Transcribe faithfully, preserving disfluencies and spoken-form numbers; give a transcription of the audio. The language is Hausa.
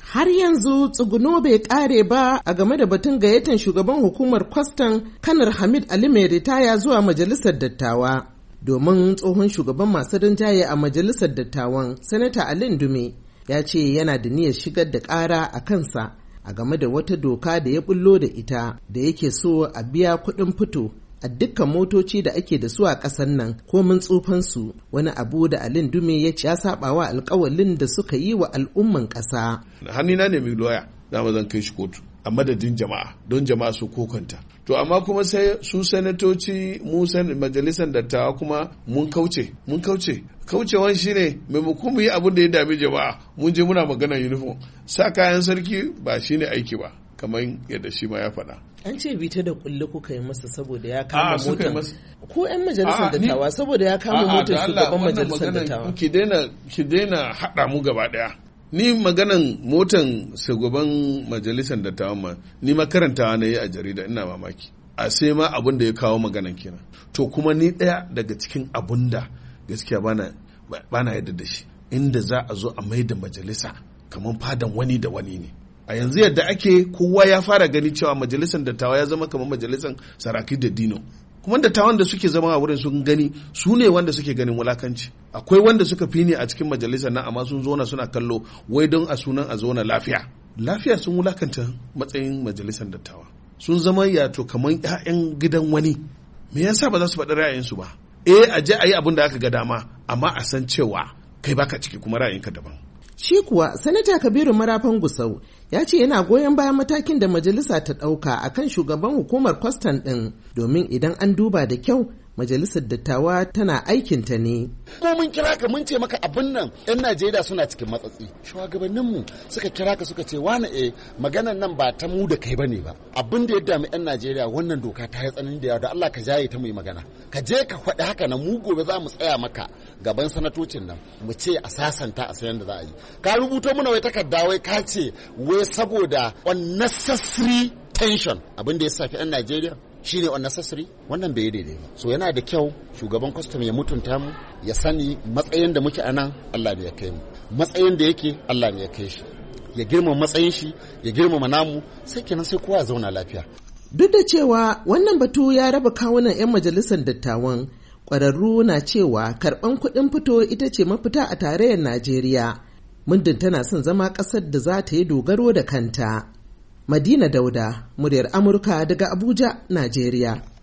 Har yanzu tsuguno bai kare ba a game da batun gayyatar shugaban hukumar kwastan kanar Hamid Ali mai ritaya zuwa majalisar dattawa. Domin tsohon shugaban masu rinjaye a majalisar dattawan, Sanata Ali Ndume, ya ce yana da niyyar shigar da ƙara a kansa a game da wata doka da ya bullo da ita da yake so a biya kuɗin fito a dukkan motoci da ake da su a ƙasar nan komin tsufansu, wani abu da Ali Ndume ya ce ya saba wa alƙawalin da suka yi wa al'umman ƙasa. Hannuna ne mai doya, dama zan kai shi kotu a madadin jama'a don jama'a su kokanta. To amma kuma sai su sanatoci mu majalisar dattawa kuma mun kauce mun kauce kaucewan shine maimakon mu yi abin da ya dami jama'a mun je muna magana uniform, sa kayan sarki ba shine aiki ba kamar yadda shi ma ya faɗa. An ce bita da kulle kuka yi masa saboda ya kama motar ko 'yan majalisar dattawa saboda ya kama motar shugaban majalisar dattawa. Ki daina ki daina haɗa mu gaba ɗaya. Ni maganan motan shugaban majalisar dattawan ma ni ma karantawa na yi a jarida, ina mamaki a sai ma abin da ya kawo maganan kenan. To kuma ni ɗaya daga cikin abun da gaskiya bana bana yadda da shi, inda za a zo a mai da majalisa kamar fadan wani da wani ne. A yanzu yadda ake kowa ya fara gani cewa majalisar dattawa ya zama kamar majalisar saraki da dino, kuma dattawan da suke zama a wurin sun gani su ne wanda suke ganin wulakanci. Akwai wanda suka fi ni a cikin majalisar nan amma sun zona suna kallo wai don a sunan a zona lafiya lafiya sun wulakanta matsayin majalisar dattawa, sun zama yato kamar 'ya'yan gidan wani. Me yasa ba za su faɗi ra'ayinsu ba? Eh a je a yi abin da aka ga dama amma a san cewa kai baka ciki kuma ra'ayinka daban. Shi kuwa Sanata Kabiru Marafan Gusau ya ce yana goyon bayan matakin da majalisa ta ɗauka a kan shugaban hukumar kwastan ɗin, domin idan an duba da kyau majalisar dattawa tana aikinta ne. Ko mun kira ka mun ce maka abin nan 'yan Najeriya suna cikin matsatsi. Shugabanninmu suka kira ka suka ce wani eh maganan nan ba ta mu da kai bane ba. Abin da ya dami 'yan Najeriya wannan doka ta yi tsanani da yawa, da Allah ka jaye ta mu yi magana. Ka je ka faɗi haka na mu gobe za mu tsaya maka gaban sanatocin nan mu ce a sasanta a sayan da za a yi. Ka rubuto mana wai takarda wai ka ce wai saboda unnecessary tension abin da ya safi 'yan Najeriya shine unnecessary, wannan bai daidai ba. So yana da kyau shugaban custom ya mutunta mu, ya sani matsayin da muke anan Allah ne ya kai mu, matsayin da yake Allah ne ya kai shi, ya girmama matsayin shi, ya girmama namu, sai kenan sai kowa ya zauna lafiya. Duk da cewa wannan batu ya raba kawunan 'yan majalisar dattawan, ƙwararru na cewa karɓan kuɗin fito ita ce mafita a tarayyar Najeriya, muddin tana son zama ƙasar da za ta yi dogaro da kanta. Madina Dauda, muryar Amurka daga Abuja, Najeriya.